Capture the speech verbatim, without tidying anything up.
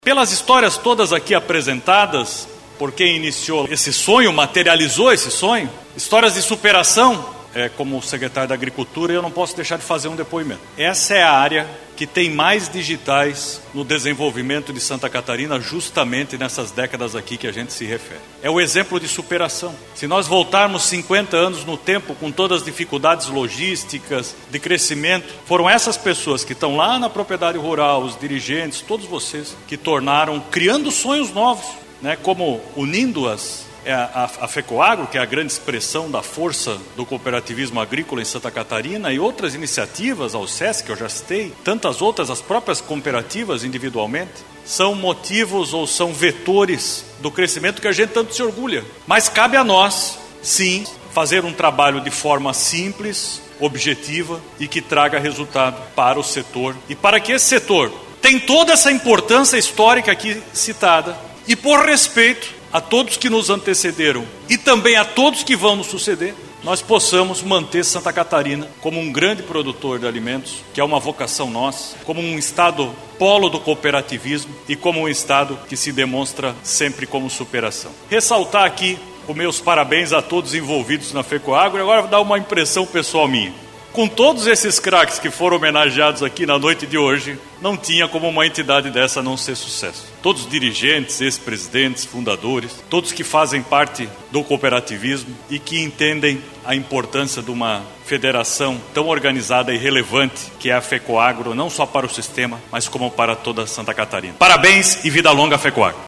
Pelas histórias todas aqui apresentadas, por quem iniciou esse sonho, materializou esse sonho, histórias de superação, é, como secretário da Agricultura, eu não posso deixar de fazer um depoimento. Essa é a área que tem mais digitais no desenvolvimento de Santa Catarina, justamente nessas décadas aqui que a gente se refere. É o exemplo de superação. Se nós voltarmos cinquenta anos no tempo, com todas as dificuldades logísticas, de crescimento, foram essas pessoas que estão lá na propriedade rural, os dirigentes, todos vocês, que tornaram, criando sonhos novos, né, como unindo-as. É a, a FECOAGRO, que é a grande expressão da força do cooperativismo agrícola em Santa Catarina, e outras iniciativas, ao SESC, que eu já citei, tantas outras, as próprias cooperativas individualmente, são motivos ou são vetores do crescimento que a gente tanto se orgulha. Mas cabe a nós, sim, fazer um trabalho de forma simples, objetiva e que traga resultado para o setor. E para que esse setor tenha toda essa importância histórica aqui citada, e por respeito a todos que nos antecederam e também a todos que vão nos suceder, nós possamos manter Santa Catarina como um grande produtor de alimentos, que é uma vocação nossa, como um estado polo do cooperativismo e como um estado que se demonstra sempre como superação. Ressaltar aqui os meus parabéns a todos envolvidos na FECOAGRO, e agora vou dar uma impressão pessoal minha. Com todos esses craques que foram homenageados aqui na noite de hoje, não tinha como uma entidade dessa não ser sucesso. Todos os dirigentes, ex-presidentes, fundadores, todos que fazem parte do cooperativismo e que entendem a importância de uma federação tão organizada e relevante que é a FECOAGRO, não só para o sistema, mas como para toda Santa Catarina. Parabéns e vida longa, FECOAGRO!